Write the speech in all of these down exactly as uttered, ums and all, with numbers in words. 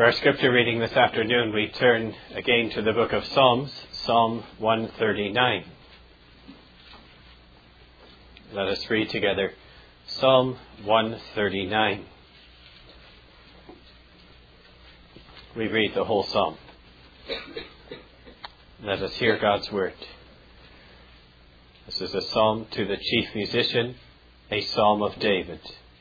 For our scripture reading this afternoon, we turn again to the book of Psalms, Psalm one thirty-nine. Let us read together Psalm one thirty-nine. We read the whole psalm. Let us hear God's word. This is a psalm to the chief musician, a psalm of David.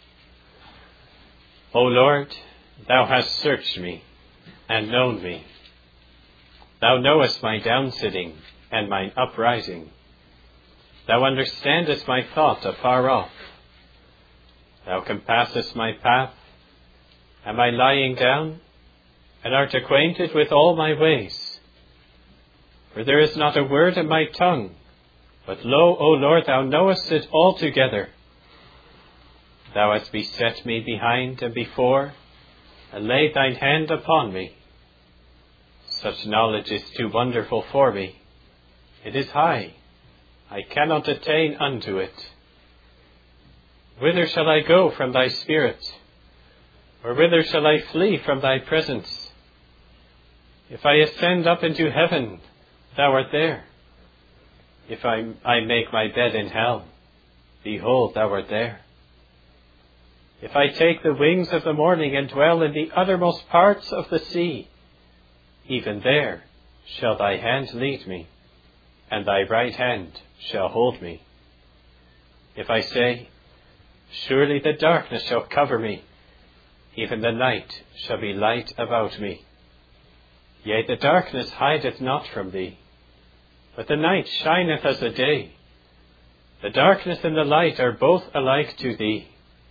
O Lord, Thou hast searched me and known me. Thou knowest my downsitting and mine uprising. Thou understandest my thought afar off. Thou compassest my path and my lying down, and art acquainted with all my ways. For there is not a word in my tongue, but lo, O Lord, Thou knowest it altogether. Thou hast beset me behind and before, and laid Thine hand upon me. Such knowledge is too wonderful for me. It is high. I cannot attain unto it. Whither shall I go from Thy Spirit? Or whither shall I flee from Thy presence? If I ascend up into heaven, Thou art there. If I, I make my bed in hell, behold, Thou art there. If I take the wings of the morning and dwell in the uttermost parts of the sea, even there shall Thy hand lead me, and Thy right hand shall hold me. If I say, surely the darkness shall cover me, even the night shall be light about me. Yea, the darkness hideth not from Thee, but the night shineth as the day. The darkness and the light are both alike to Thee.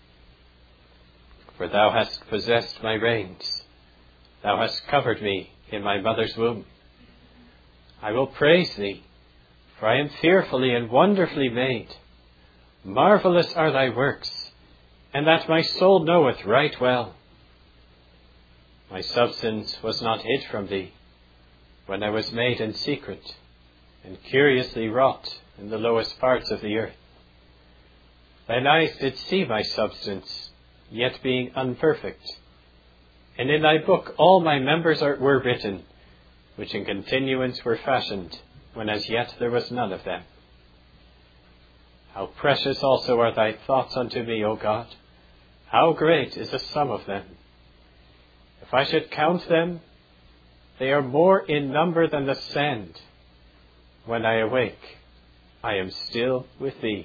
For Thou hast possessed my reins. Thou hast covered me in my mother's womb. I will praise Thee, for I am fearfully and wonderfully made. Marvelous are Thy works, and that my soul knoweth right well. My substance was not hid from Thee, when I was made in secret, and curiously wrought in the lowest parts of the earth. Thine eyes did see my substance, yet being unperfect. And in Thy book all my members are, were written, which in continuance were fashioned, when as yet there was none of them. How precious also are Thy thoughts unto me, O God! How great is the sum of them! If I should count them, they are more in number than the sand. When I awake, I am still with Thee.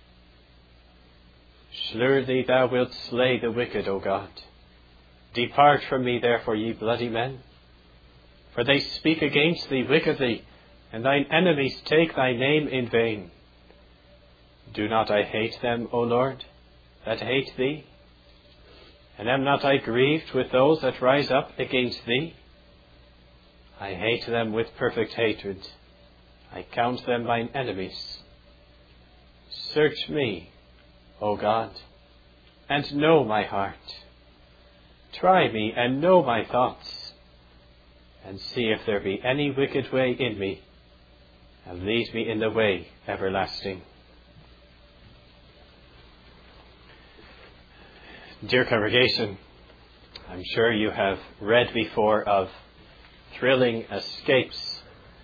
Surely Thou wilt slay the wicked, O God. Depart from me, therefore, ye bloody men. For they speak against Thee wickedly, and Thine enemies take Thy name in vain. Do not I hate them, O Lord, that hate Thee? And am not I grieved with those that rise up against Thee? I hate them with perfect hatred. I count them mine enemies. Search me, O God, and know my heart. Try me and know my thoughts, and see if there be any wicked way in me, and lead me in the way everlasting. Dear congregation, I'm sure you have read before of thrilling escapes.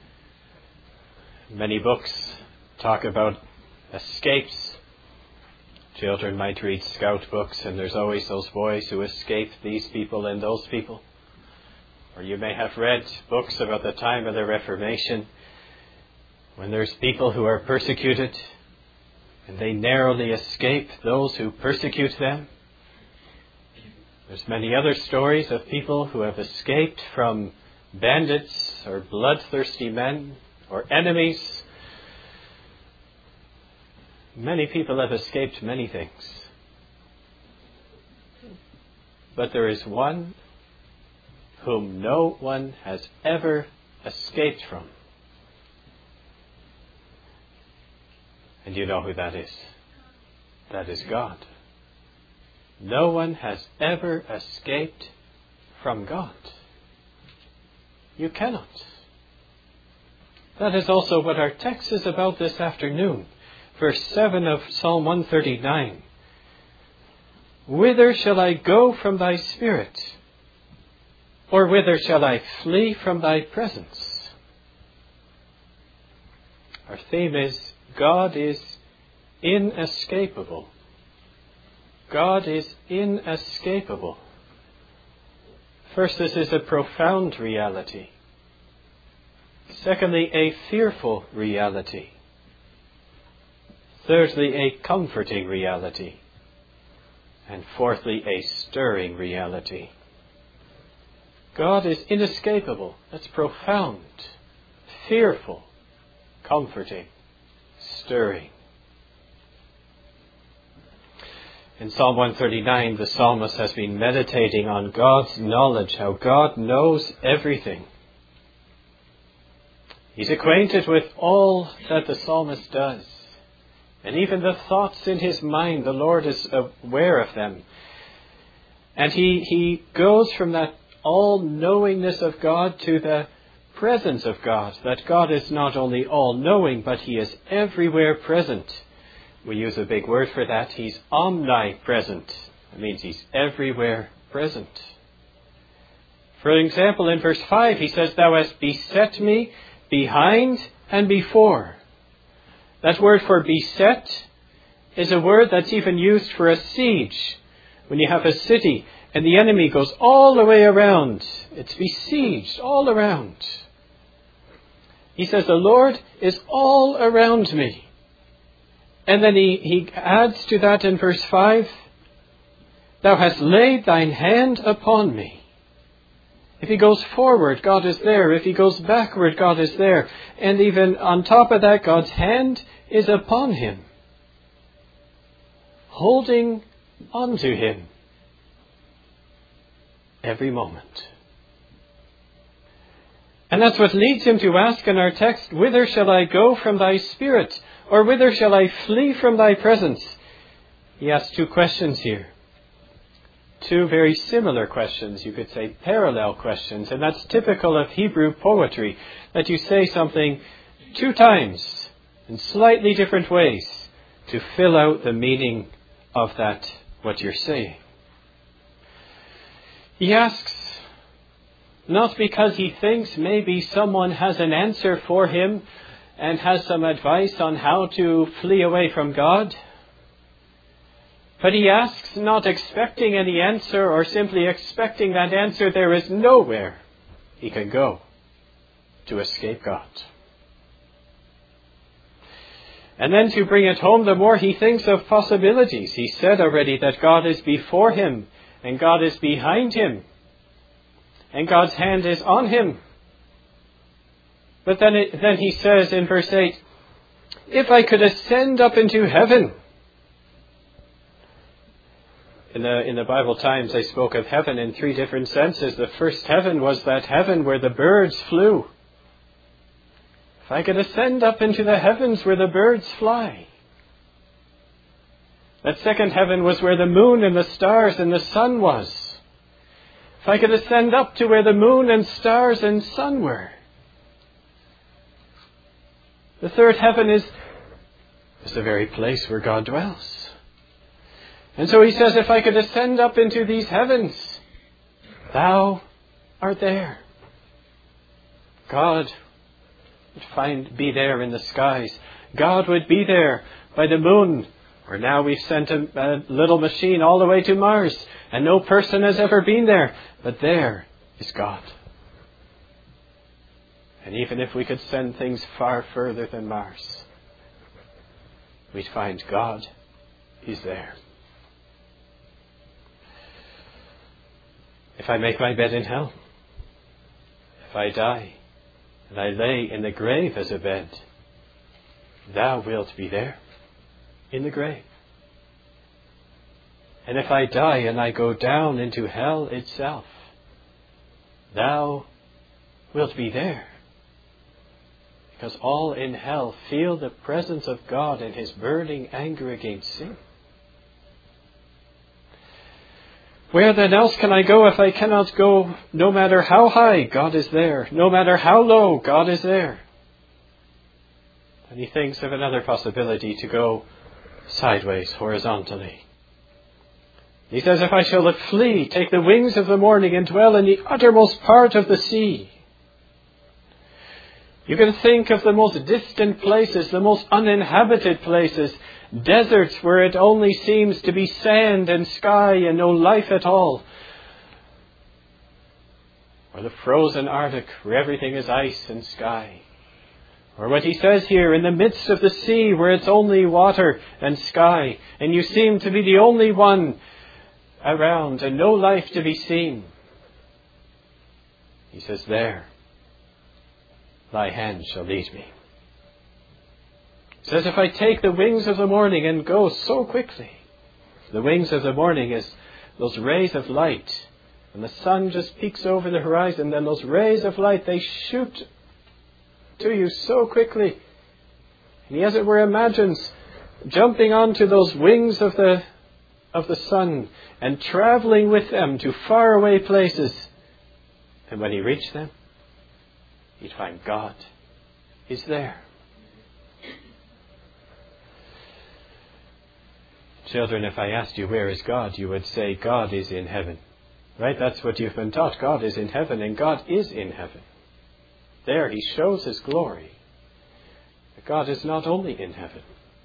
Many books talk about escapes. Children might read scout books, and there's always those boys who escape these people and those people. Or you may have read books about the time of the Reformation, when there's people who are persecuted, and they narrowly escape those who persecute them. There's many other stories of people who have escaped from bandits or bloodthirsty men or enemies. Many people have escaped many things. But there is one whom no one has ever escaped from. And you know who that is. That is God. No one has ever escaped from God. You cannot. That is also what our text is about this afternoon. Verse seven of Psalm one thirty-nine. Whither shall I go from Thy Spirit? or whither shall I flee from thy presence? Our theme is God is inescapable. God is inescapable. First, this is a profound reality. Secondly, a fearful reality. Thirdly, a comforting reality. And fourthly, a stirring reality. God is inescapable. That's profound, fearful, comforting, stirring. In Psalm one thirty-nine, the psalmist has been meditating on God's knowledge, how God knows everything. He's acquainted with all that the psalmist does. And even the thoughts in his mind, the Lord is aware of them. And he, he goes from that all-knowingness of God to the presence of God. That God is not only all-knowing, but He is everywhere present. We use a big word for that. He's omnipresent. It means He's everywhere present. For example, in verse five, He says, Thou hast beset me behind and before. That word for beset is a word that's even used for a siege. When you have a city and the enemy goes all the way around, it's besieged all around. He says, the Lord is all around me. And then he, he adds to that in verse five, Thou hast laid thine hand upon me. If he goes forward, God is there. If he goes backward, God is there. And even on top of that, God's hand is upon him, holding onto him every moment. And that's what leads him to ask in our text, Whither shall I go from thy spirit? Or whither shall I flee from thy presence? He asks two questions here. Two very similar questions, you could say parallel questions. And that's typical of Hebrew poetry, that you say something two times in slightly different ways to fill out the meaning of that, what you're saying. He asks, not because he thinks maybe someone has an answer for him and has some advice on how to flee away from God. But he asks not expecting any answer or simply expecting that answer. There is nowhere he can go to escape God. And then to bring it home, the more he thinks of possibilities. He said already that God is before him and God is behind him and God's hand is on him. But then, it, then he says in verse eight, if I could ascend up into heaven. In the, in the Bible times, they spoke of heaven in three different senses. The first heaven was that heaven where the birds flew. If I could ascend up into the heavens where the birds fly. That second heaven was where the moon and the stars and the sun was. If I could ascend up to where the moon and stars and sun were. The third heaven is, is the very place where God dwells. And so he says, if I could ascend up into these heavens, thou art there. God would find, be there in the skies. God would be there by the moon, where now we've sent a, a little machine all the way to Mars, and no person has ever been there. But there is God. And even if we could send things far further than Mars, we'd find God is there. If I make my bed in hell, if I die, and I lay in the grave as a bed, thou wilt be there, in the grave. And if I die and I go down into hell itself, thou wilt be there. Because all in hell feel the presence of God and His burning anger against sin. Where then else can I go if I cannot go? No matter how high, God is there. No matter how low, God is there. And he thinks of another possibility, to go sideways, horizontally. He says, if I shall flee, take the wings of the morning and dwell in the uttermost part of the sea. You can think of the most distant places, the most uninhabited places, deserts where it only seems to be sand and sky and no life at all. Or the frozen Arctic where everything is ice and sky. Or what he says here, in the midst of the sea where it's only water and sky, and you seem to be the only one around and no life to be seen. He says, there, thy hand shall lead me. He says, if I take the wings of the morning and go so quickly. The wings of the morning is those rays of light. And the sun just peeks over the horizon, then those rays of light, they shoot to you so quickly. And he, as it were, imagines jumping onto those wings of the of the sun and traveling with them to faraway places. And when he reached them, he'd find God is there. Children, if I asked you, where is God? You would say, God is in heaven. Right? That's what you've been taught. God is in heaven, and God is in heaven. There he shows his glory. But God is not only in heaven.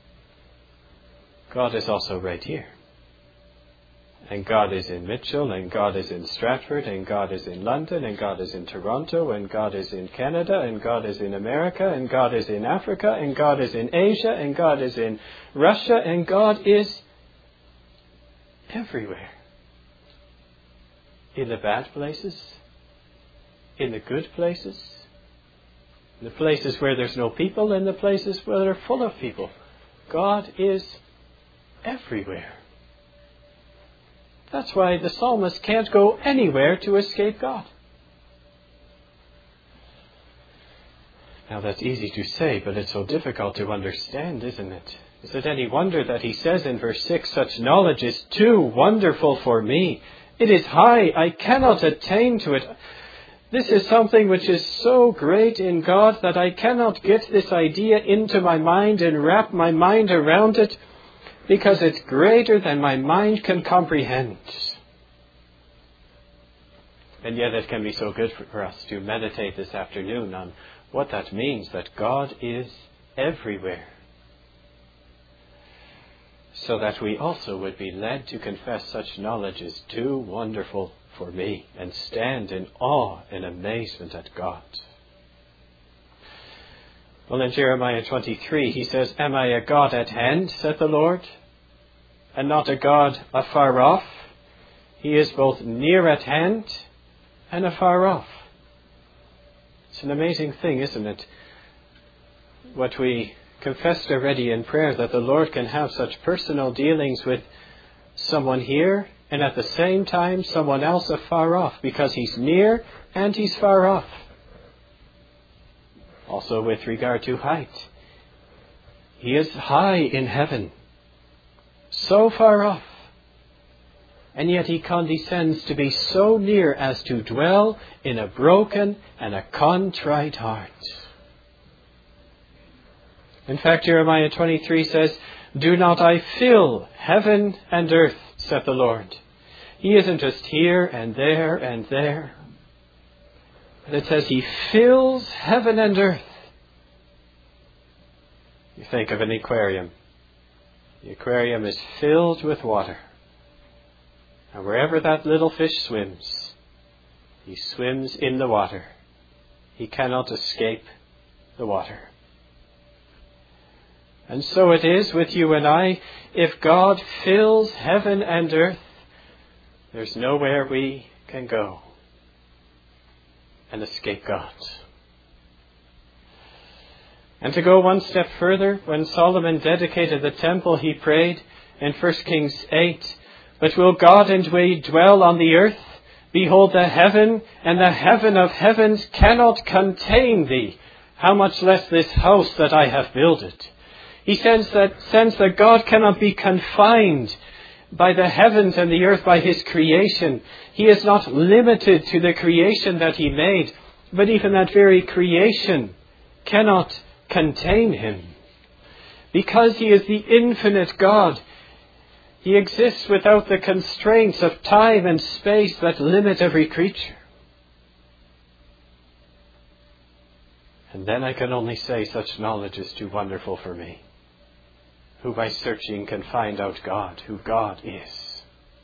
God is also right here. And God is in Mitchell, and God is in Stratford, and God is in London, and God is in Toronto, and God is in Canada, and God is in America, and God is in Africa, and God is in Asia, and God is in Russia, and God is everywhere. In the bad places, in the good places, in the places where there's no people, and the places where they're full of people. God is everywhere. That's why the psalmist can't go anywhere to escape God. Now that's easy to say, but it's so difficult to understand, isn't it? Is it any wonder that he says in verse six, such knowledge is too wonderful for me. It is high, I cannot attain to it. This is something which is so great in God that I cannot get this idea into my mind and wrap my mind around it, because it's greater than my mind can comprehend. And yet it can be so good for us to meditate this afternoon on what that means, that God is everywhere. So that we also would be led to confess such knowledge is too wonderful for me, and stand in awe and amazement at God. Well, in Jeremiah twenty-three, he says, am I a God at hand, saith the Lord, and not a God afar off? He is both near at hand and afar off. It's an amazing thing, isn't it? What we confessed already in prayer, that the Lord can have such personal dealings with someone here, and at the same time someone else afar off, because he's near and he's far off. Also with regard to height, he is high in heaven, so far off, and yet he condescends to be so near as to dwell in a broken and a contrite heart. In fact, Jeremiah twenty-three says, do not I fill heaven and earth, saith the Lord. He isn't just here and there and there. But it says he fills heaven and earth. You think of an aquarium. The aquarium is filled with water. And wherever that little fish swims, he swims in the water. He cannot escape the water. And so it is with you and I. If God fills heaven and earth, there's nowhere we can go and escape God. And to go one step further, when Solomon dedicated the temple, he prayed in First Kings eight, but will God indeed dwell on the earth? Behold, the heaven and the heaven of heavens cannot contain thee. How much less this house that I have builded? He says that, sense that God cannot be confined by the heavens and the earth, by his creation. He is not limited to the creation that he made, but even that very creation cannot contain him. Because he is the infinite God, He exists without the constraints of time and space that limit every creature. And then I can only say such knowledge is too wonderful for me, who by searching can find out God, who God is.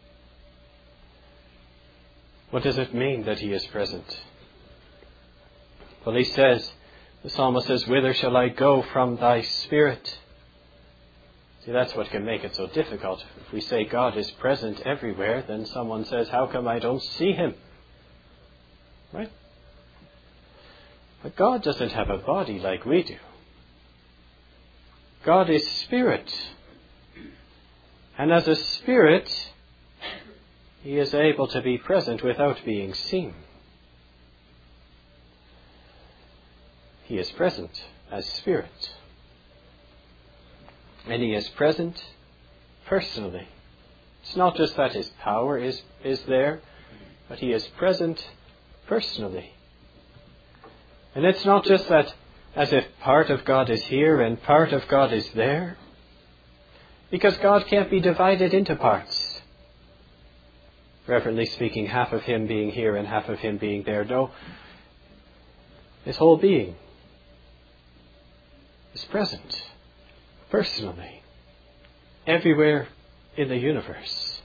What does it mean that He is present? Well, he says, the psalmist says, whither shall I go from thy Spirit? See, that's what can make it so difficult. If we say God is present everywhere, then someone says, how come I don't see Him? Right? But God doesn't have a body like we do. God is Spirit. And as a Spirit, He is able to be present without being seen. He is present as Spirit. And He is present personally. It's not just that His power is, is there, but He is present personally. And it's not just that as if part of God is here and part of God is there, because God can't be divided into parts. Reverently speaking, half of Him being here and half of Him being there. No, His whole being is present personally everywhere in the universe.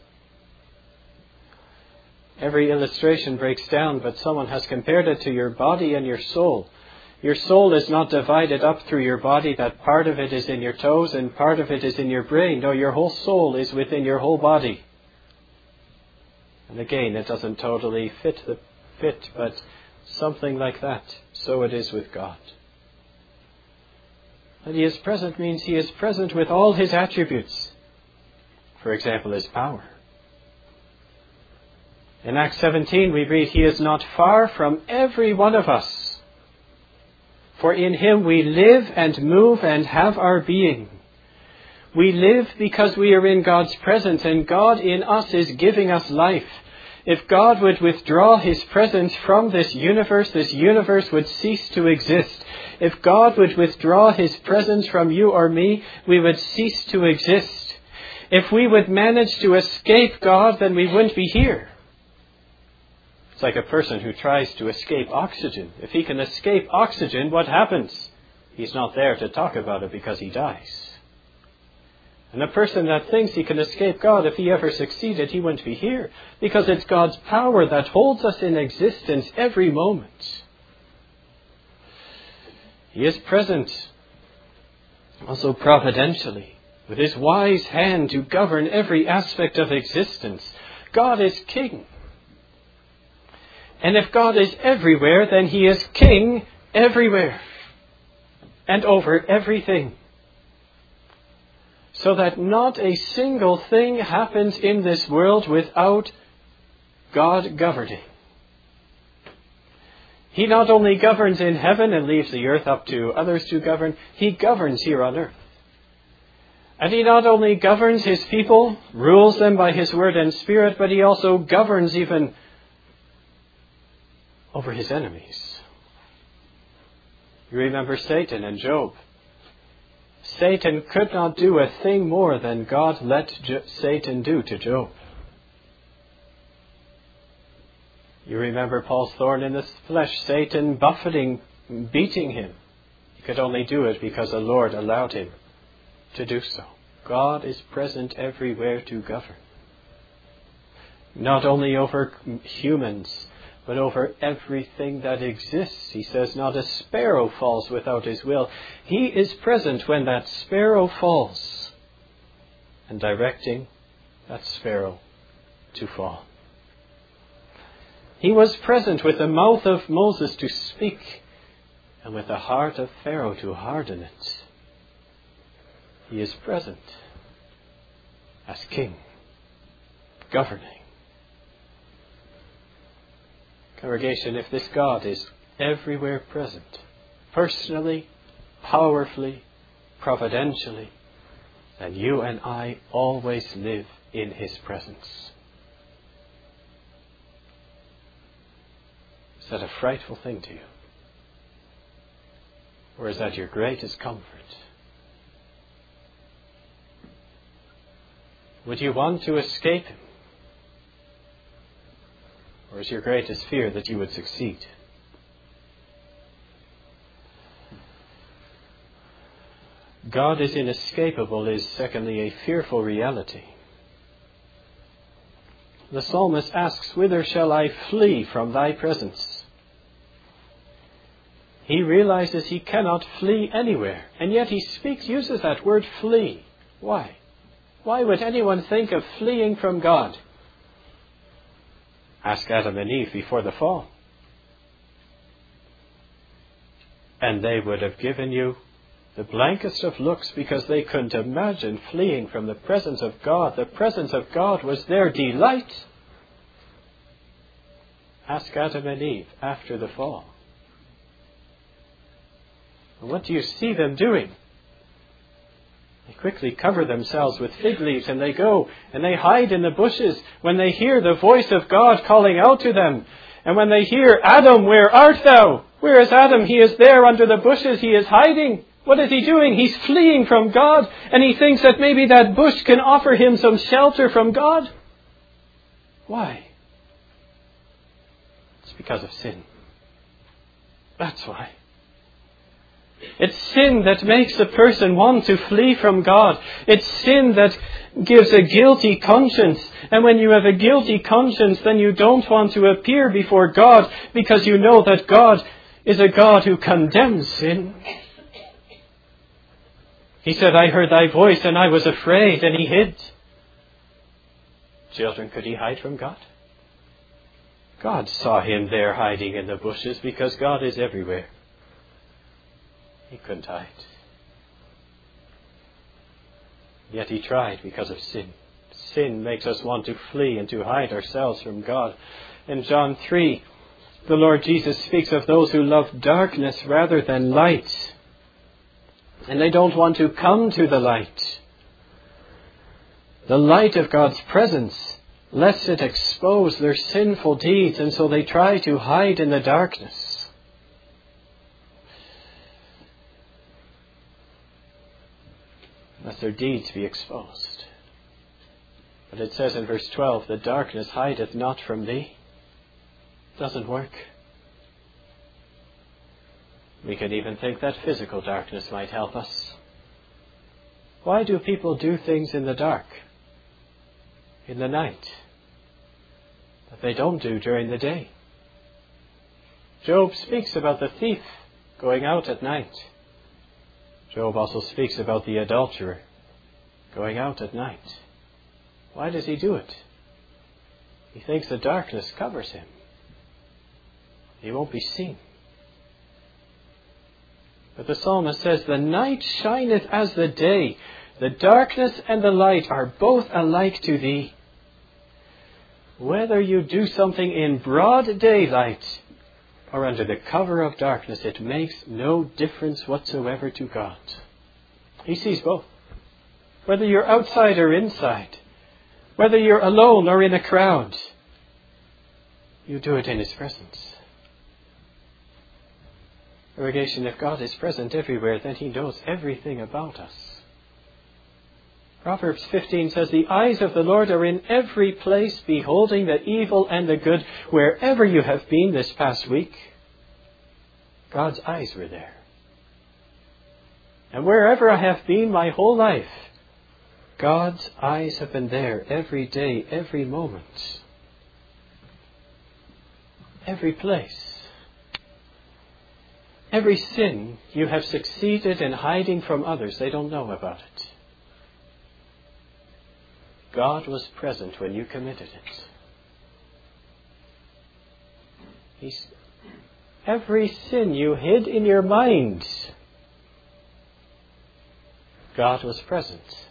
Every illustration breaks down, but someone has compared it to your body and your soul. Your soul is not divided up through your body, that part of it is in your toes and part of it is in your brain. No, your whole soul is within your whole body. And again, it doesn't totally fit the fit, but something like that. So it is with God. That He is present means He is present with all His attributes. For example, His power. In Acts seventeen we read, He is not far from every one of us. For in Him we live and move and have our being. We live because we are in God's presence, and God in us is giving us life. If God would withdraw His presence from this universe, this universe would cease to exist. If God would withdraw His presence from you or me, we would cease to exist. If we would manage to escape God, then we wouldn't be here. It's like a person who tries to escape oxygen. If he can escape oxygen, what happens? He's not there to talk about it because he dies. And a person that thinks he can escape God, if he ever succeeded, he wouldn't be here. Because it's God's power that holds us in existence every moment. He is present also providentially, with His wise hand to govern every aspect of existence. God is King. And if God is everywhere, then He is King everywhere and over everything. So that not a single thing happens in this world without God governing. He not only governs in heaven and leaves the earth up to others to govern, He governs here on earth. And He not only governs His people, rules them by His word and spirit, but He also governs even over His enemies. You remember Satan and Job. Satan could not do a thing more than God let Jo- Satan do to Job. You remember Paul's thorn in the flesh, Satan buffeting, beating him. He could only do it because the Lord allowed him to do so. God is present everywhere to govern. Not only over humans, but over everything that exists. He says, not a sparrow falls without His will. He is present when that sparrow falls and directing that sparrow to fall. He was present with the mouth of Moses to speak and with the heart of Pharaoh to harden it. He is present as King, governing. Congregation, if this God is everywhere present, personally, powerfully, providentially, then you and I always live in His presence. Is that a frightful thing to you? Or is that your greatest comfort? Would you want to escape him? Or is your greatest fear that you would succeed? God is inescapable is, secondly, a fearful reality. The psalmist asks, "Whither shall I flee from thy presence?" He realizes he cannot flee anywhere, and yet he speaks, uses that word flee. Why? Why would anyone think of fleeing from God? Ask Adam and Eve before the fall. And they would have given you the blankest of looks because they couldn't imagine fleeing from the presence of God. The presence of God was their delight. Ask Adam and Eve after the fall. And what do you see them doing? They quickly cover themselves with fig leaves and they go and they hide in the bushes when they hear the voice of God calling out to them. And when they hear, "Adam, where art thou?" Where is Adam? He is there under the bushes. He is hiding. What is he doing? He's fleeing from God, and he thinks that maybe that bush can offer him some shelter from God. Why? It's because of sin. That's why. It's sin that makes a person want to flee from God. It's sin that gives a guilty conscience. And when you have a guilty conscience, then you don't want to appear before God because you know that God is a God who condemns sin. He said, "I heard thy voice and I was afraid," and he hid. Children, could he hide from God? God saw him there hiding in the bushes because God is everywhere. He couldn't hide. Yet he tried because of sin. Sin makes us want to flee and to hide ourselves from God. In John three, the Lord Jesus speaks of those who love darkness rather than light. And they don't want to come to the light. The light of God's presence, lest it expose their sinful deeds, and so they try to hide in the darkness. Lest their deeds be exposed. But it says in verse twelve, "The darkness hideth not from thee." It doesn't work. We could even think that physical darkness might help us. Why do people do things in the dark, in the night, that they don't do during the day? Job speaks about the thief going out at night. Job also speaks about the adulterer going out at night. Why does he do it? He thinks the darkness covers him. He won't be seen. But the psalmist says, "The night shineth as the day. The darkness and the light are both alike to thee." Whether you do something in broad daylight or under the cover of darkness, it makes no difference whatsoever to God. He sees both. Whether you're outside or inside, whether you're alone or in a crowd, you do it in His presence. Irrigation, if God is present everywhere, then He knows everything about us. Proverbs fifteen says, "The eyes of the Lord are in every place, beholding the evil and the good." Wherever you have been this past week, God's eyes were there. And wherever I have been my whole life, God's eyes have been there every day, every moment, every place. Every sin you have succeeded in hiding from others, they don't know about it. God was present when you committed it. He's, every sin you hid in your mind, God was present.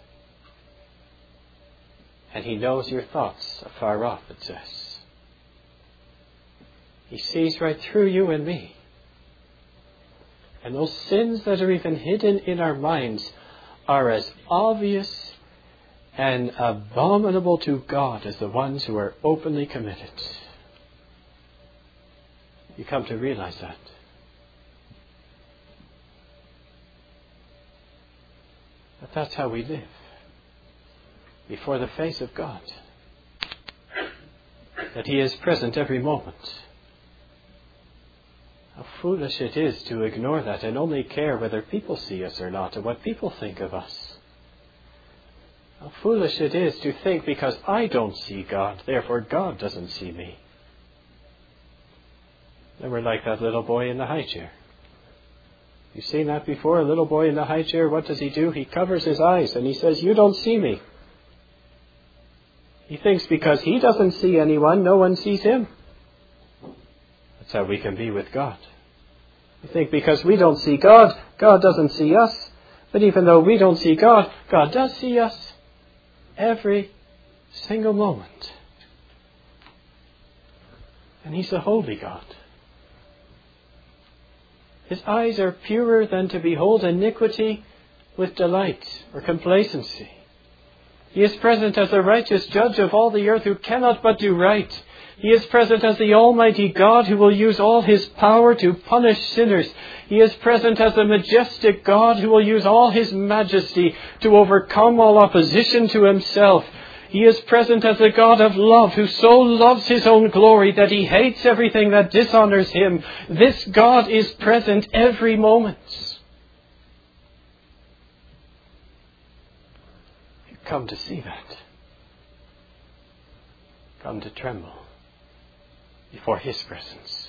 And He knows your thoughts afar off, it says. He sees right through you and me. And those sins that are even hidden in our minds are as obvious and abominable to God as the ones who are openly committed. You come to realize that. But that's how we live. before the face of God. That He is present every moment. How foolish it is to ignore that and only care whether people see us or not, and what people think of us. How foolish it is to think because I don't see God, therefore God doesn't see me. And we're like that little boy in the high chair. You've seen that before? A little boy in the high chair, what does he do? He covers his eyes and he says, you don't see me. He thinks because he doesn't see anyone, no one sees him. That's how we can be with God. We think because we don't see God, God doesn't see us. But even though we don't see God, God does see us every single moment. And He's a holy God. His eyes are purer than to behold iniquity with delight or complacency. He is present as the righteous judge of all the earth who cannot but do right. He is present as the Almighty God who will use all His power to punish sinners. He is present as the majestic God who will use all His majesty to overcome all opposition to Himself. He is present as the God of love who so loves His own glory that He hates everything that dishonors Him. This God is present every moment. You come to see that. Come to tremble before His presence.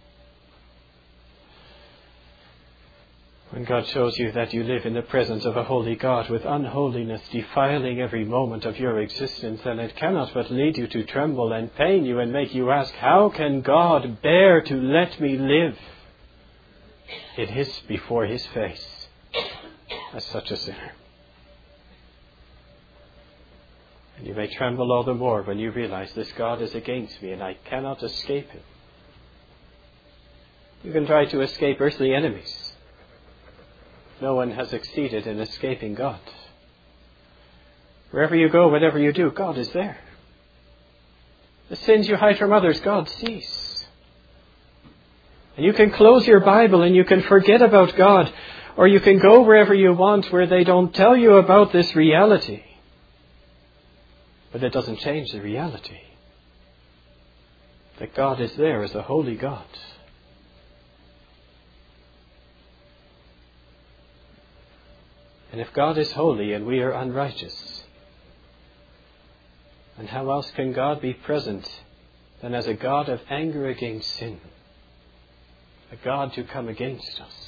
When God shows you that you live in the presence of a holy God with unholiness defiling every moment of your existence, then it cannot but lead you to tremble and pain you and make you ask, how can God bear to let me live in His, before His face as such a sinner? And you may tremble all the more when you realize this God is against me and I cannot escape Him. You can try to escape earthly enemies. No one has succeeded in escaping God. Wherever you go, whatever you do, God is there. The sins you hide from others, God sees. And you can close your Bible and you can forget about God, or you can go wherever you want where they don't tell you about this reality. But it doesn't change the reality that God is there as a holy God. And if God is holy and we are unrighteous, then how else can God be present than as a God of anger against sin? A God to come against us.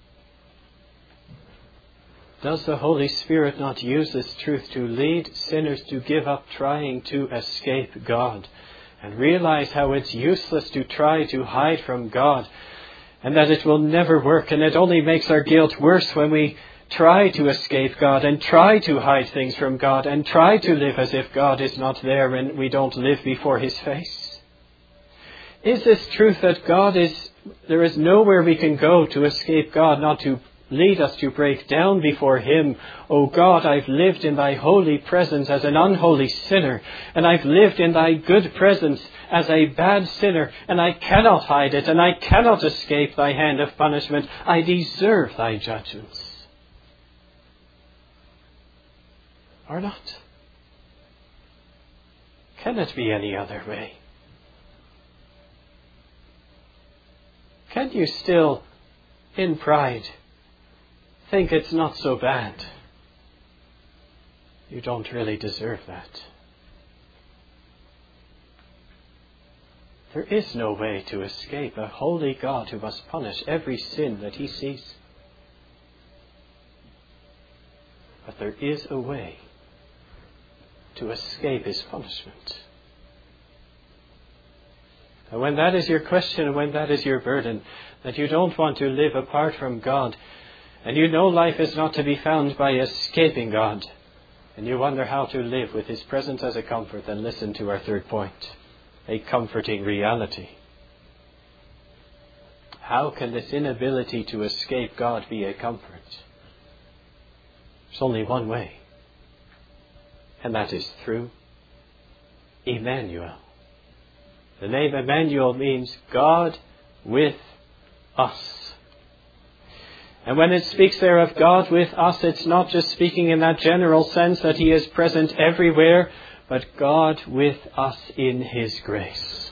Does the Holy Spirit not use this truth to lead sinners to give up trying to escape God and realize how it's useless to try to hide from God and that it will never work, and it only makes our guilt worse when we try to escape God and try to hide things from God and try to live as if God is not there and we don't live before His face? Is this truth that God is, there is nowhere we can go to escape God, not to lead us to break down before Him? O God, I've lived in Thy holy presence as an unholy sinner, and I've lived in Thy good presence as a bad sinner, and I cannot hide it, and I cannot escape Thy hand of punishment. I deserve Thy judgments. Or not? Can it be any other way? Can you still, in pride, think it's not so bad? You don't really deserve that. There is no way to escape a holy God who must punish every sin that He sees. But there is a way to escape His punishment. And when that is your question, when that is your burden, that you don't want to live apart from God, and you know life is not to be found by escaping God, and you wonder how to live with His presence as a comfort, then listen to our third point, a comforting reality. How can this inability to escape God be a comfort? There's only one way. And that is through Emmanuel. The name Emmanuel means God with us. And when it speaks there of God with us, it's not just speaking in that general sense that he is present everywhere, but God with us in his grace.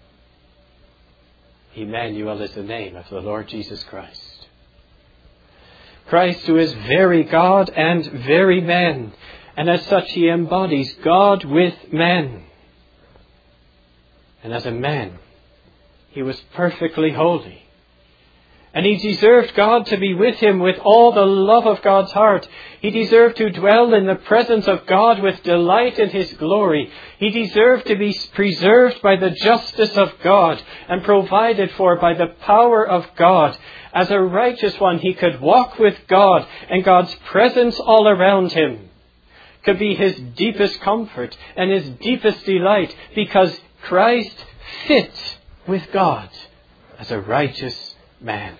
Emmanuel is the name of the Lord Jesus Christ. Christ, who is very God and very man, and as such he embodies God with men. And as a man, he was perfectly holy. And he deserved God to be with him with all the love of God's heart. He deserved to dwell in the presence of God with delight in his glory. He deserved to be preserved by the justice of God and provided for by the power of God. As a righteous one, he could walk with God and God's presence all around him could be his deepest comfort and his deepest delight, because Christ fit with God as a righteous man.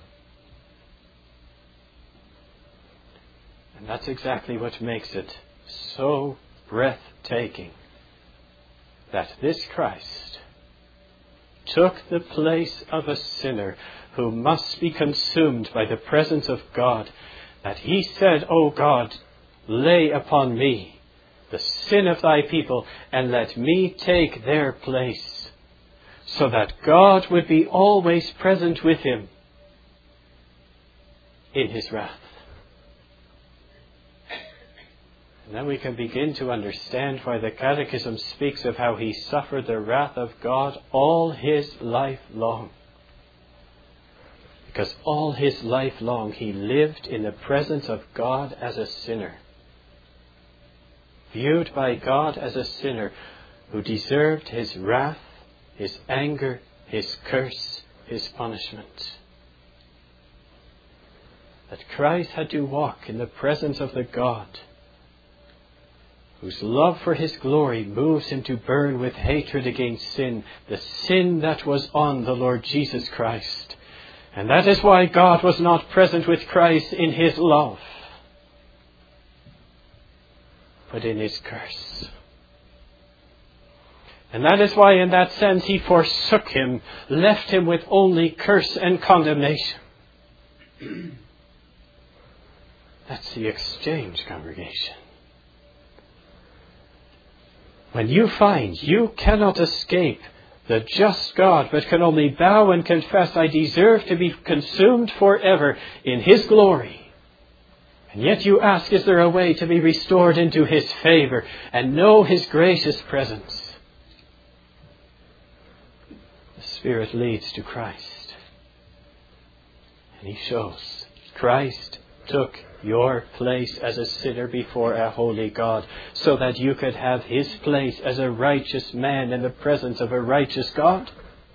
And that's exactly what makes it so breathtaking, that this Christ took the place of a sinner who must be consumed by the presence of God, that he said, "O God, lay upon me the sin of thy people, and let me take their place," so that God would be always present with him in his wrath. And then we can begin to understand why the Catechism speaks of how he suffered the wrath of God all his life long. Because all his life long he lived in the presence of God as a sinner, viewed by God as a sinner who deserved his wrath, his anger, his curse, his punishment. That Christ had to walk in the presence of the God whose love for his glory moves him to burn with hatred against sin, the sin that was on the Lord Jesus Christ. And that is why God was not present with Christ in his love, but in his curse. And that is why in that sense he forsook him, left him with only curse and condemnation. That's the exchange, congregation. When you find you cannot escape the just God, but can only bow and confess, "I deserve to be consumed forever in his glory," and yet you ask, is there a way to be restored into his favor and know his gracious presence? The Spirit leads to Christ. And he shows Christ took your place as a sinner before a holy God, so that you could have his place as a righteous man in the presence of a righteous God.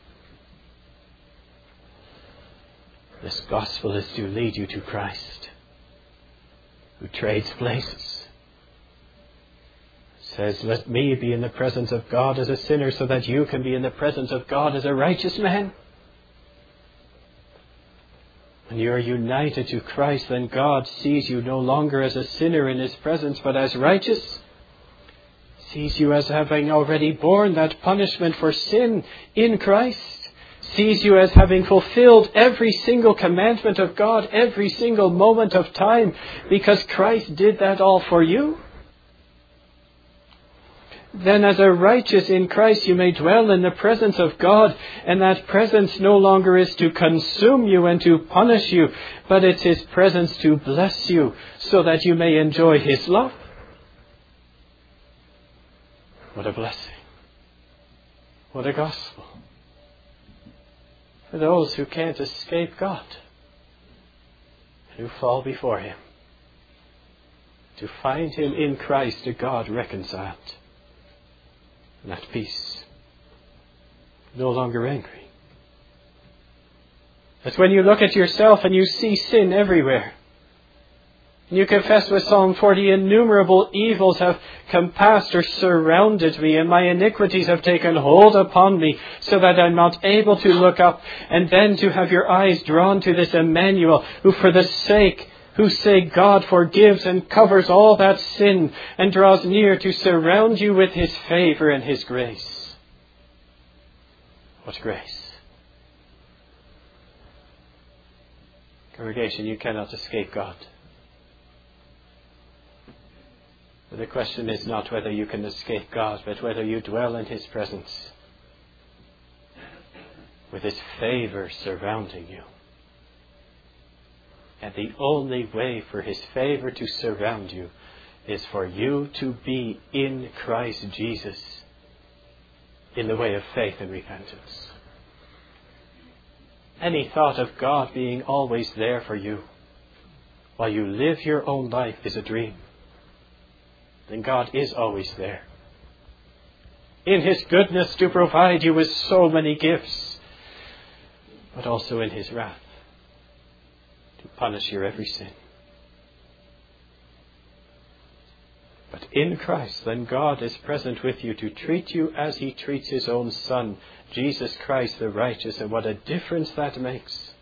This gospel is to lead you to Christ, who trades places. Says, "Let me be in the presence of God as a sinner so that you can be in the presence of God as a righteous man." When you are united to Christ, then God sees you no longer as a sinner in his presence, but as righteous. Sees you as having already borne that punishment for sin in Christ. Sees you as having fulfilled every single commandment of God, every single moment of time, because Christ did that all for you. Then as a righteous in Christ you may dwell in the presence of God, and that presence no longer is to consume you and to punish you, but it's his presence to bless you so that you may enjoy his love. What a blessing. What a gospel. For those who can't escape God, who fall before him, to find him in Christ, a God reconciled. And at peace, no longer angry. That's when you look at yourself and you see sin everywhere. And you confess with Psalm forty, "Innumerable evils have compassed or surrounded me, and my iniquities have taken hold upon me, so that I'm not able to look up." And then to have your eyes drawn to this Emmanuel, who for the sake whose sake God forgives and covers all that sin and draws near to surround you with his favor and his grace. What grace! Congregation, you cannot escape God. But the question is not whether you can escape God, but whether you dwell in His presence, with His favour surrounding you. And the only way for His favour to surround you is for you to be in Christ Jesus in the way of faith and repentance. Any thought of God being always there for you while you live your own life is a dream. Then God is always there, in His goodness to provide you with so many gifts, but also in His wrath to punish your every sin. But in Christ, then God is present with you to treat you as He treats His own Son, Jesus Christ the righteous, and what a difference that makes.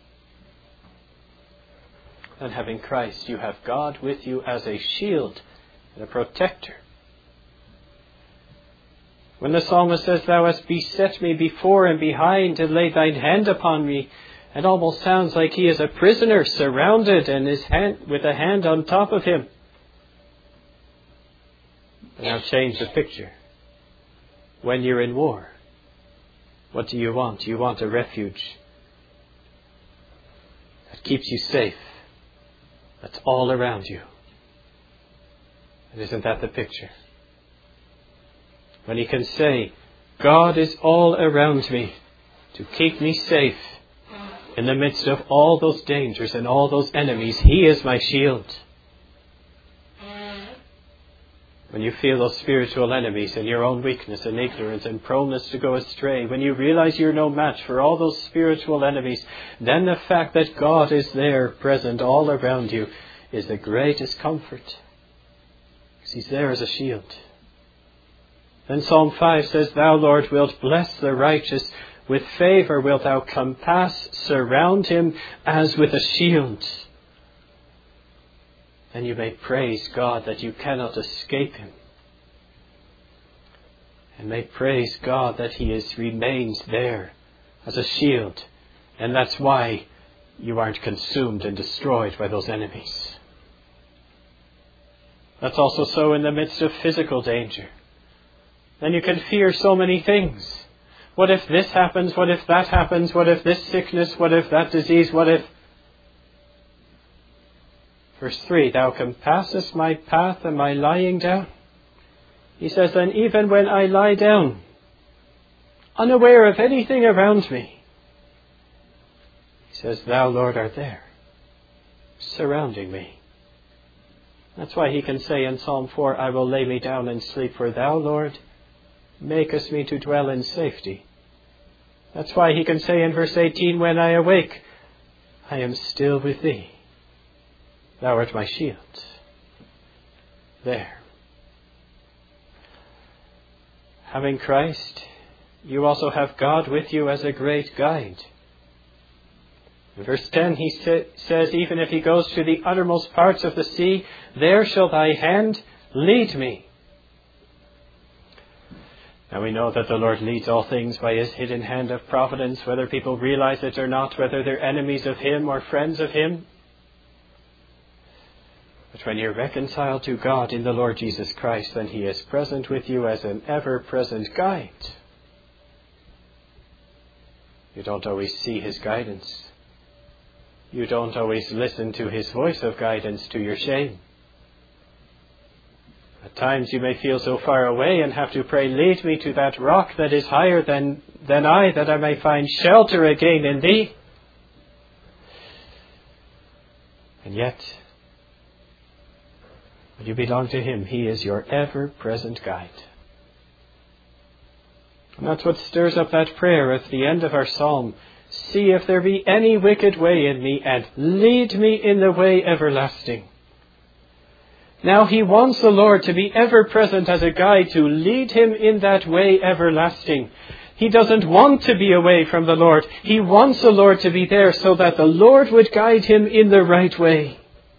And having Christ, you have God with you as a shield and a protector. When the psalmist says, "Thou hast beset me before and behind, and laid thine hand upon me," it almost sounds like he is a prisoner surrounded and his hand with a hand on top of him. But now change the picture. When you're in war, what do you want? You want a refuge that keeps you safe, that's all around you. And isn't that the picture? When he can say, God is all around me to keep me safe in the midst of all those dangers and all those enemies. He is my shield. When you feel those spiritual enemies and your own weakness and ignorance and proneness to go astray, when you realize you're no match for all those spiritual enemies, then the fact that God is there present all around you is the greatest comfort. Because He's there as a shield. Then Psalm five says, "Thou, Lord, wilt bless the righteous. With favour wilt thou compass, surround him as with a shield." And you may praise God that you cannot escape Him. And may praise God that He is remains there as a shield. And that's why you aren't consumed and destroyed by those enemies. That's also so in the midst of physical danger. Then you can fear so many things. What if this happens? What if that happens? What if this sickness? What if that disease? What if... Verse three, "Thou compassest my path and my lying down." He says, "And even when I lie down, unaware of anything around me," He says, "Thou, Lord, art there, surrounding me." That's why he can say in Psalm four, "I will lay me down and sleep, for Thou, Lord, makest me to dwell in safety." That's why he can say in verse eighteen, "When I awake, I am still with Thee. Thou art my shield." There. Having Christ, you also have God with you as a great guide. In verse ten he sa- says, "Even if he goes to the uttermost parts of the sea, there shall thy hand lead me." Now we know that the Lord leads all things by His hidden hand of providence, whether people realize it or not, whether they're enemies of Him or friends of Him. But when you're reconciled to God in the Lord Jesus Christ, then He is present with you as an ever-present guide. You don't always see His guidance. You don't always listen to His voice of guidance, to your shame. At times you may feel so far away and have to pray, "Lead me to that rock that is higher than, than I, that I may find shelter again in Thee." And yet, when you belong to Him, He is your ever-present guide. And that's what stirs up that prayer at the end of our psalm. "See if there be any wicked way in me, and lead me in the way everlasting." Now he wants the Lord to be ever present as a guide to lead him in that way everlasting. He doesn't want to be away from the Lord. He wants the Lord to be there so that the Lord would guide him in the right way.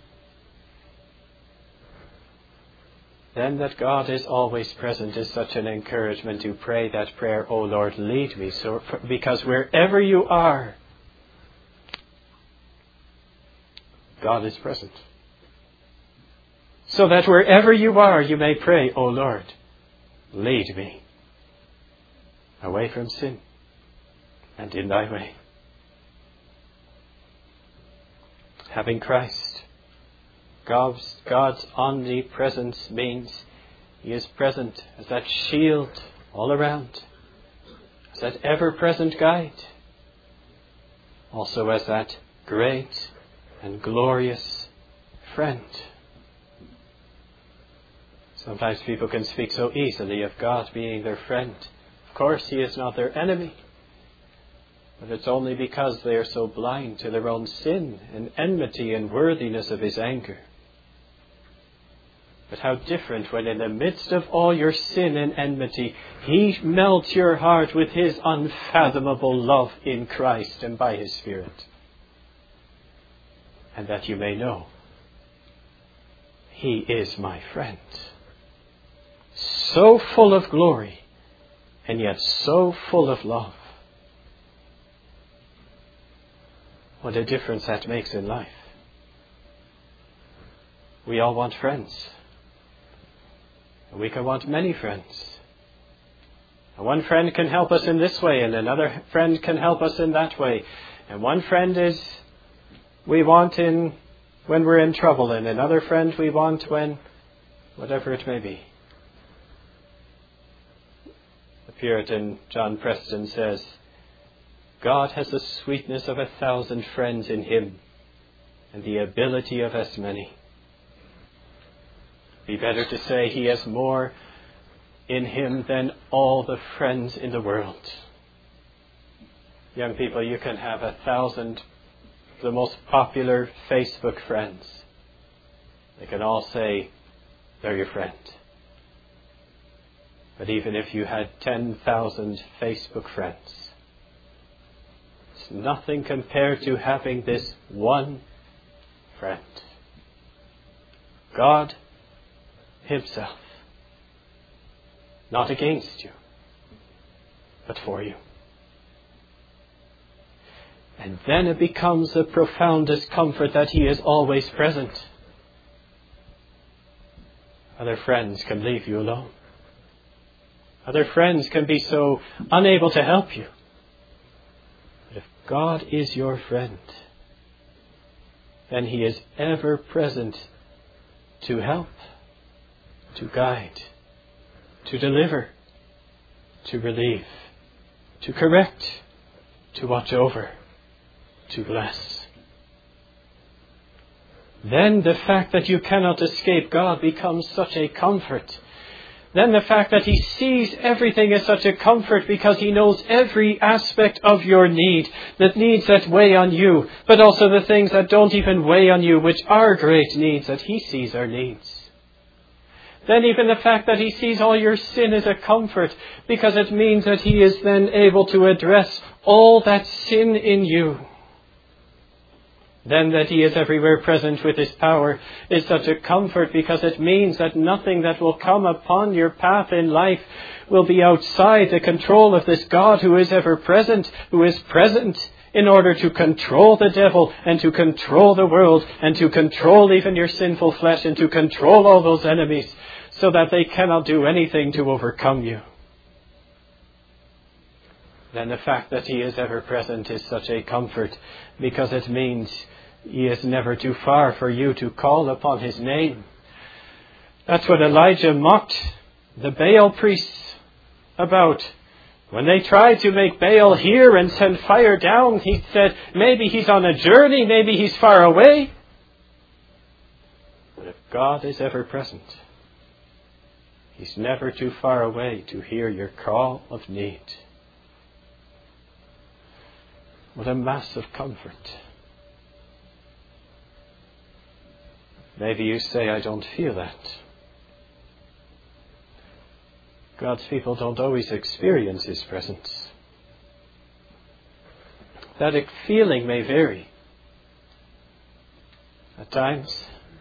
Then that God is always present is such an encouragement to pray that prayer, "O Lord, lead me." So, because wherever you are, God is present. So that wherever you are, you may pray, O Lord, lead me away from sin and in thy way. Having Christ, God's, God's omnipresence means he is present as that shield all around, as that ever-present guide, also as that great and glorious friend. Sometimes people can speak so easily of God being their friend. Of course, he is not their enemy. But it's only because they are so blind to their own sin and enmity and worthiness of his anger. But how different when in the midst of all your sin and enmity, he melts your heart with his unfathomable love in Christ and by his Spirit. And that you may know, he is my friend. So full of glory, and yet so full of love. What a difference that makes in life. We all want friends. We can want many friends. And one friend can help us in this way, and another friend can help us in that way. And one friend is we want in when we're in trouble, and another friend we want when whatever it may be. The Puritan John Preston says, God has the sweetness of a thousand friends in him, and the ability of as many. Be better to say he has more in him than all the friends in the world. Young people, you can have a thousand, the most popular Facebook friends. They can all say they're your friend. But even if you had ten thousand Facebook friends, it's nothing compared to having this one friend. God himself. Not against you, but for you. And then it becomes the profoundest comfort that he is always present. Other friends can leave you alone. Other friends can be so unable to help you. But if God is your friend, then he is ever present to help, to guide, to deliver, to relieve, to correct, to watch over, to bless. Then the fact that you cannot escape God becomes such a comfort. Then the fact that he sees everything is such a comfort because he knows every aspect of your need, the needs that weigh on you, but also the things that don't even weigh on you, which are great needs, that he sees are needs. Then even the fact that he sees all your sin is a comfort, because it means that he is then able to address all that sin in you. Then that he is everywhere present with his power is such a comfort, because it means that nothing that will come upon your path in life will be outside the control of this God who is ever present, who is present in order to control the devil and to control the world and to control even your sinful flesh and to control all those enemies so that they cannot do anything to overcome you. Then the fact that he is ever present is such a comfort, because it means he is never too far for you to call upon his name. That's what Elijah mocked the Baal priests about. When they tried to make Baal hear and send fire down, he said, maybe he's on a journey, maybe he's far away. But if God is ever present, he's never too far away to hear your call of need. What a massive comfort. Maybe you say, I don't feel that. God's people don't always experience his presence. That feeling may vary. At times,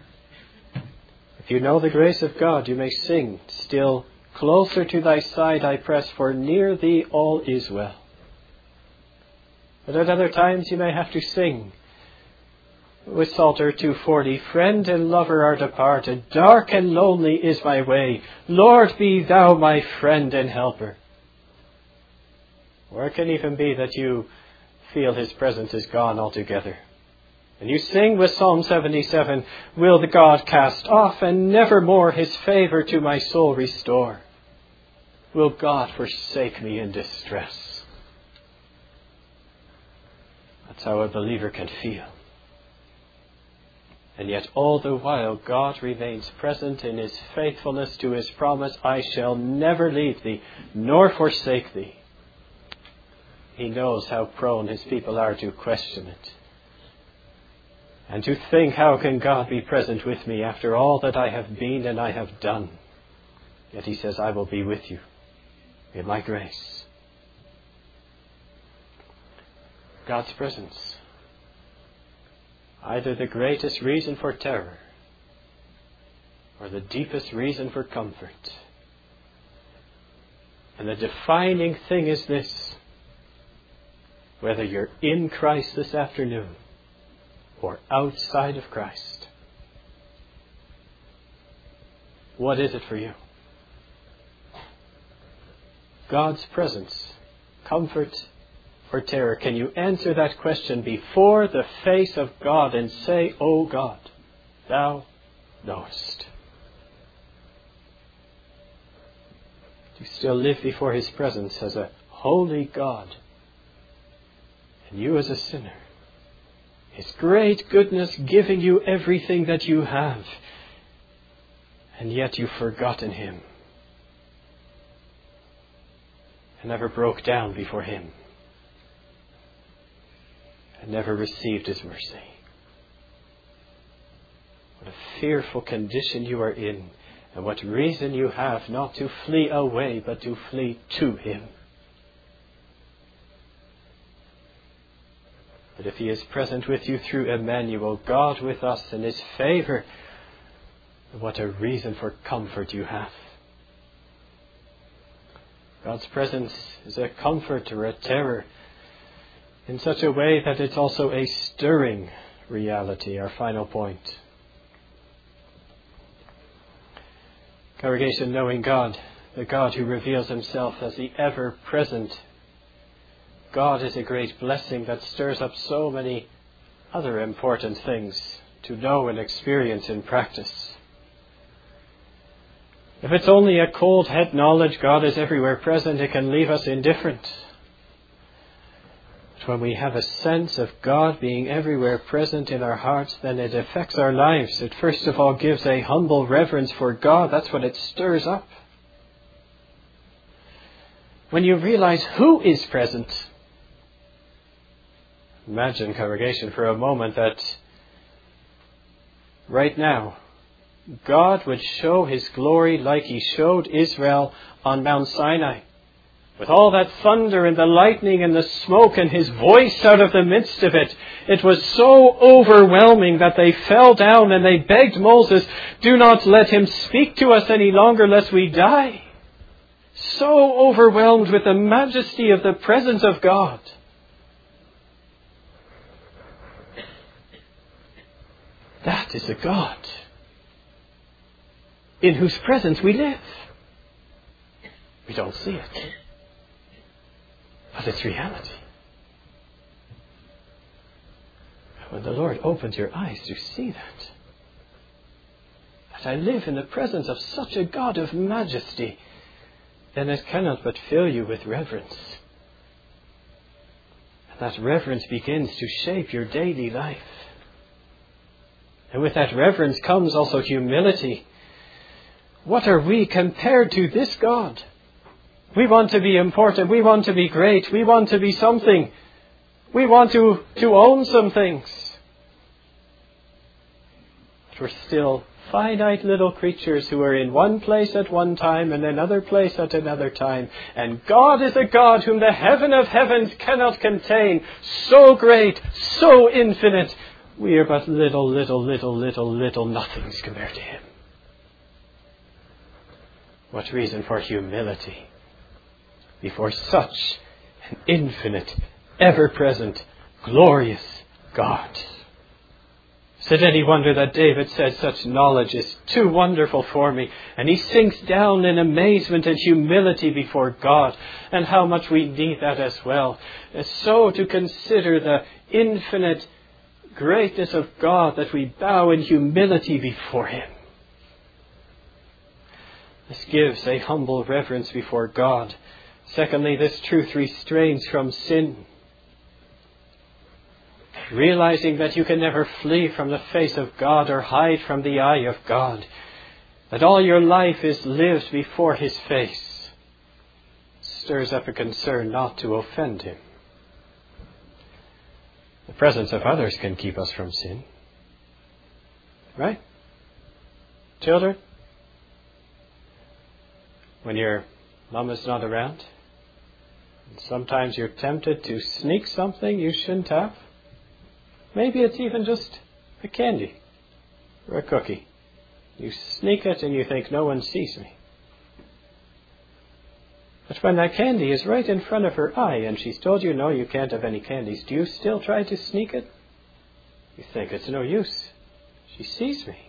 if you know the grace of God, you may sing, still closer to thy side I press, for near thee all is well. But at other times you may have to sing, With Psalter two forty, friend and lover are departed. Dark and lonely is my way. Lord, be thou my friend and helper. Or it can even be that you feel his presence is gone altogether. And you sing with Psalm seventy-seven, will the God cast off and nevermore his favour to my soul restore? Will God forsake me in distress? That's how a believer can feel. And yet all the while God remains present in his faithfulness to his promise, I shall never leave thee, nor forsake thee. He knows how prone his people are to question it. And to think, how can God be present with me after all that I have been and I have done? Yet he says, I will be with you in my grace. God's presence. Either the greatest reason for terror or the deepest reason for comfort. And the defining thing is this: whether you're in Christ this afternoon or outside of Christ, what is it for you? God's presence, comfort, or terror? Can you answer that question before the face of God and say, O God, thou knowest? Do you still live before his presence as a holy God, and you as a sinner? His great goodness giving you everything that you have, and yet you've forgotten him and never broke down before him and never received his mercy. What a fearful condition you are in, and what reason you have not to flee away, but to flee to him. But if he is present with you through Emmanuel, God with us in his favour, what a reason for comfort you have. God's presence is a comfort or a terror in such a way that it's also a stirring reality. Our final point. Congregation, knowing God, the God who reveals himself as the ever-present God, is a great blessing that stirs up so many other important things to know and experience in practice. If it's only a cold head knowledge God is everywhere present, it can leave us indifferent. But when we have a sense of God being everywhere present in our hearts, then it affects our lives. It first of all gives a humble reverence for God. That's what it stirs up. When you realize who is present, imagine, congregation, for a moment that right now God would show his glory like he showed Israel on Mount Sinai, with all that thunder and the lightning and the smoke and his voice out of the midst of it. It was so overwhelming that they fell down and they begged Moses, do not let him speak to us any longer lest we die. So overwhelmed with the majesty of the presence of God. That is a God in whose presence we live. We don't see it, but it's reality. When the Lord opens your eyes to see that, that I live in the presence of such a God of majesty, then it cannot but fill you with reverence. And that reverence begins to shape your daily life. And with that reverence comes also humility. What are we compared to this God? We want to be important. We want to be great. We want to be something. We want to, to own some things. But we're still finite little creatures who are in one place at one time and another place at another time. And God is a God whom the heaven of heavens cannot contain. So great, so infinite. We are but little, little, little, little, little nothings compared to him. What reason for humility before such an infinite, ever-present, glorious God. Is it any wonder that David said, such knowledge is too wonderful for me? And he sinks down in amazement and humility before God. And how much we need that as well. And so to consider the infinite greatness of God that we bow in humility before Him. This gives a humble reverence before God. Secondly, this truth restrains from sin. Realizing that you can never flee from the face of God or hide from the eye of God. That all your life is lived before His face. Stirs up a concern not to offend Him. The presence of others can keep us from sin. Right? Children? When your mom is not around, sometimes you're tempted to sneak something you shouldn't have. Maybe it's even just a candy or a cookie. You sneak it and you think, no one sees me. But when that candy is right in front of her eye and she's told you, no, you can't have any candies, do you still try to sneak it? You think it's no use. She sees me.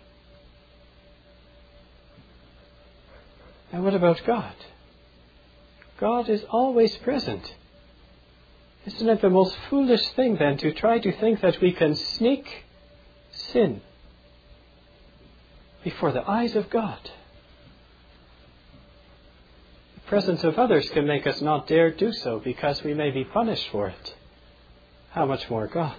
And what about God? God is always present. Isn't it the most foolish thing then to try to think that we can sneak sin before the eyes of God? The presence of others can make us not dare do so because we may be punished for it. How much more God?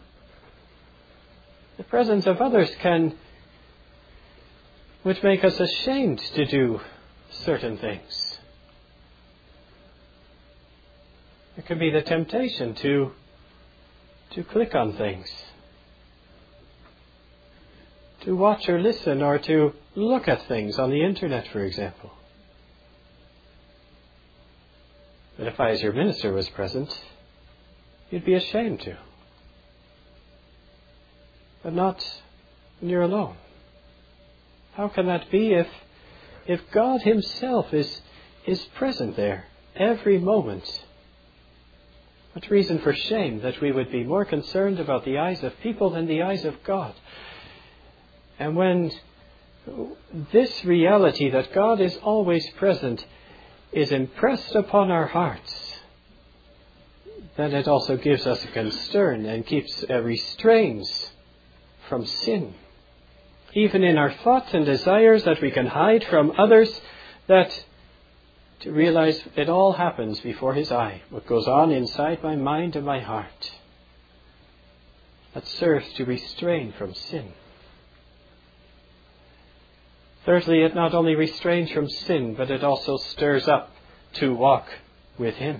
The presence of others can, would make us ashamed to do certain things. There can be the temptation to, to click on things, to watch or listen or to look at things on the internet, for example. But if I, as your minister, was present, you'd be ashamed to. But not when you're alone. How can that be if, if God Himself is, is present there every moment? What reason for shame that we would be more concerned about the eyes of people than the eyes of God? And when this reality that God is always present is impressed upon our hearts, then it also gives us a concern and keeps uh, restrains from sin. Even in our thoughts and desires that we can hide from others, that to realize it all happens before His eye, what goes on inside my mind and my heart. That serves to restrain from sin. Thirdly, it not only restrains from sin, but it also stirs up to walk with Him.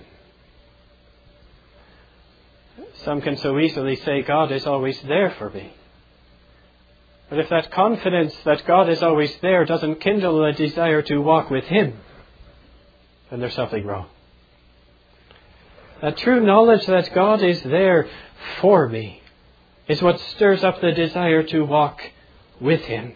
Some can so easily say, God is always there for me. But if that confidence that God is always there doesn't kindle a desire to walk with Him, then there's something wrong. A true knowledge that God is there for me is what stirs up the desire to walk with Him.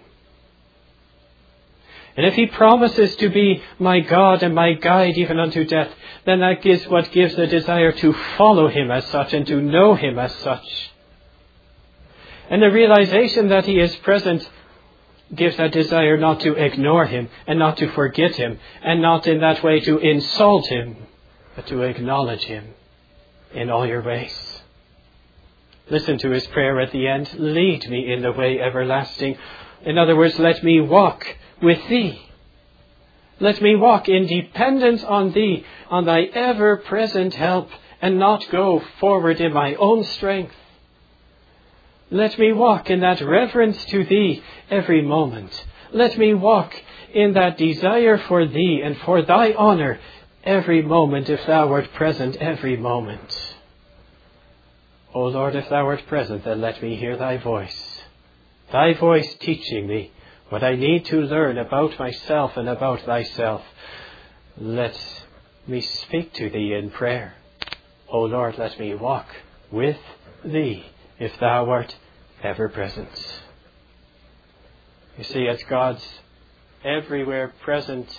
And if He promises to be my God and my guide even unto death, then that is what gives the desire to follow Him as such and to know Him as such. And the realization that He is present gives that desire not to ignore Him and not to forget Him and not in that way to insult Him, but to acknowledge Him in all your ways. Listen to His prayer at the end. Lead me in the way everlasting. In other words, let me walk with Thee. Let me walk in dependence on Thee, on Thy ever-present help, and not go forward in my own strength. Let me walk in that reverence to Thee every moment. Let me walk in that desire for Thee and for Thy honor every moment if Thou art present every moment. O Lord, if Thou art present, then let me hear Thy voice. Thy voice teaching me what I need to learn about myself and about Thyself. Let me speak to Thee in prayer. O Lord, let me walk with Thee if Thou art ever present. You see, it's God's everywhere presentness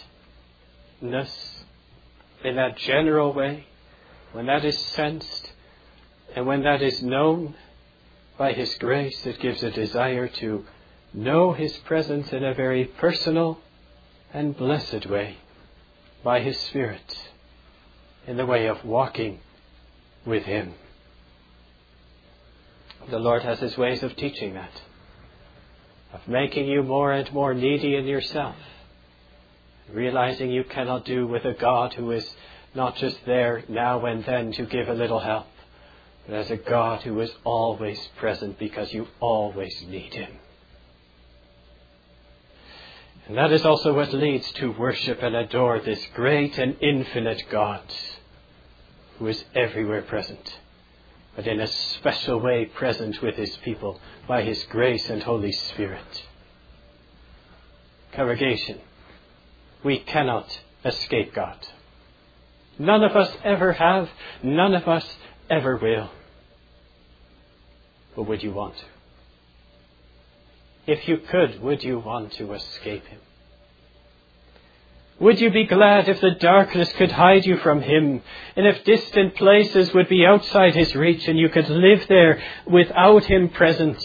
in that general way, when that is sensed and when that is known, By His grace, it gives a desire to know His presence in a very personal and blessed way. By His Spirit, in the way of walking with Him. The Lord has His ways of teaching that, of making you more and more needy in yourself, realizing you cannot do with a God who is not just there now and then to give a little help, but as a God who is always present because you always need Him. And that is also what leads to worship and adore this great and infinite God who is everywhere present, but in a special way present with His people by His grace and Holy Spirit. Congregation, we cannot escape God. None of us ever have, none of us ever will. But would you want to? If you could, would you want to escape Him? Would you be glad if the darkness could hide you from Him, and if distant places would be outside His reach and you could live there without Him present?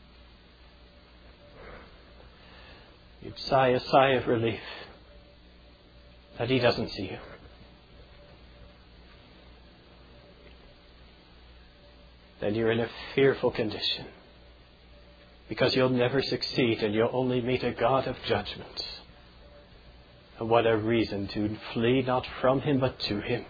You'd sigh a sigh of relief that He doesn't see you. Then you're in a fearful condition, because you'll never succeed and you'll only meet a God of judgment. And what a reason to flee not from Him but to Him.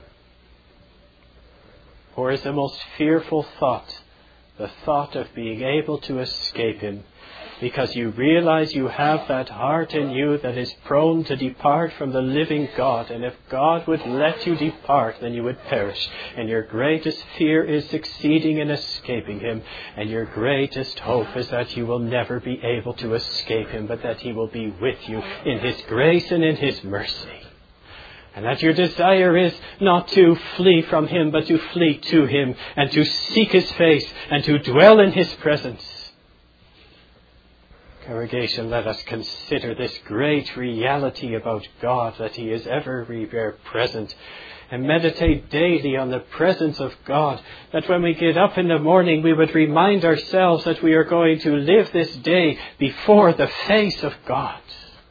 For is the most fearful thought the thought of being able to escape Him, because you realize you have that heart in you that is prone to depart from the living God. And if God would let you depart, then you would perish. And your greatest fear is succeeding in escaping Him. And your greatest hope is that you will never be able to escape Him, but that He will be with you in His grace and in His mercy. And that your desire is not to flee from Him, but to flee to Him and to seek His face and to dwell in His presence. Congregation, let us consider this great reality about God, that He is everywhere present, and meditate daily on the presence of God, that when we get up in the morning we would remind ourselves that we are going to live this day before the face of God,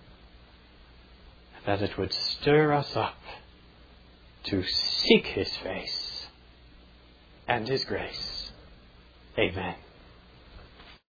that it would stir us up to seek His face and His grace. Amen.